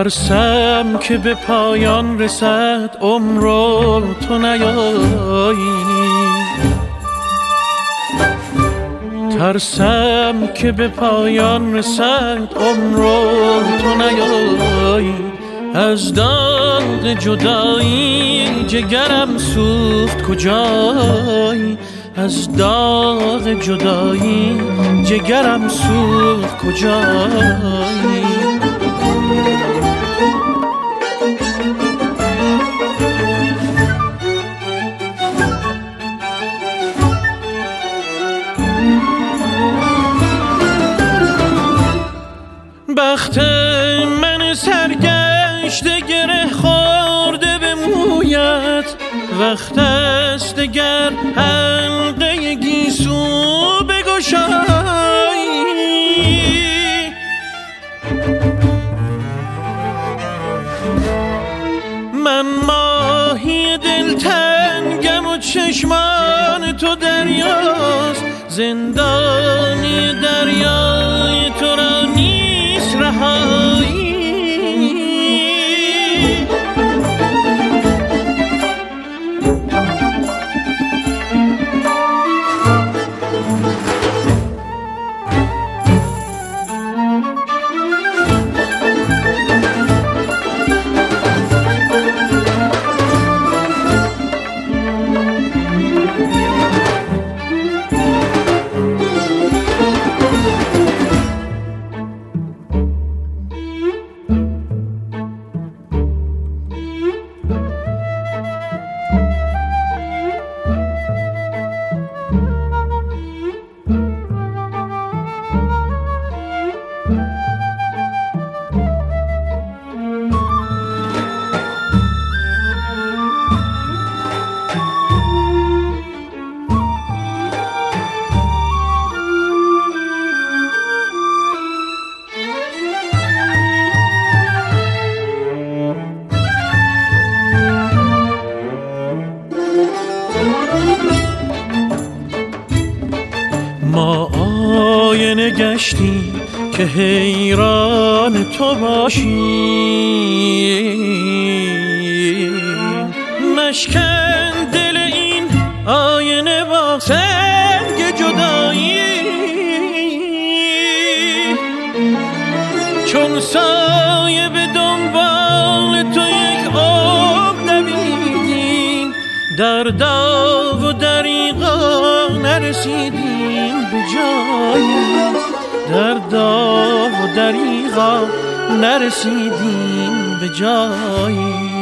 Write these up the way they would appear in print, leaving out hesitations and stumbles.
ترسم که به پایان رسد عمر و تو نیایی، ترسم که به پایان رسد عمر و تو نیایی. از داغ جدایی جگرم سوخت کجایی، از داغ جدایی جگرم سوخت کجایی. بخت من سرگشته گره خورده به مویت، وقت است دگر حلقه گیسو بگشایی. من ماهی دلتنگم و چشمان تو دریاست، زندانی دریای تو را نیست رهایی. ما آینه گشتیم که حیران تو باشیم، مشکن دل این آینه با سنگ جدایی. چون سایه به دنبال تو یک عمر دویدیم، در داغ و دریغا نرسیدیم به جایی، در داغ و دریغا نرسیدیم به جایی.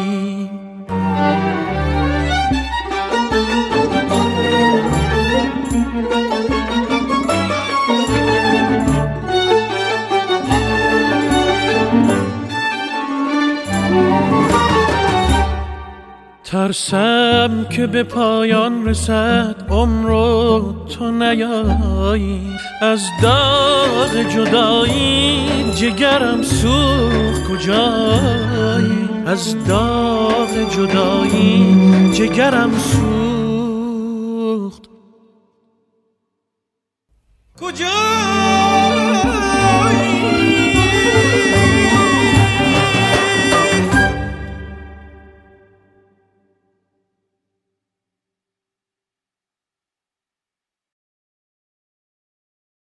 ترسم که به پایان رسد عمر و تو نیایی، از داغ جدایی جگرم سوخت کجایی، از داغ جدایی جگرم سوخت کجایی.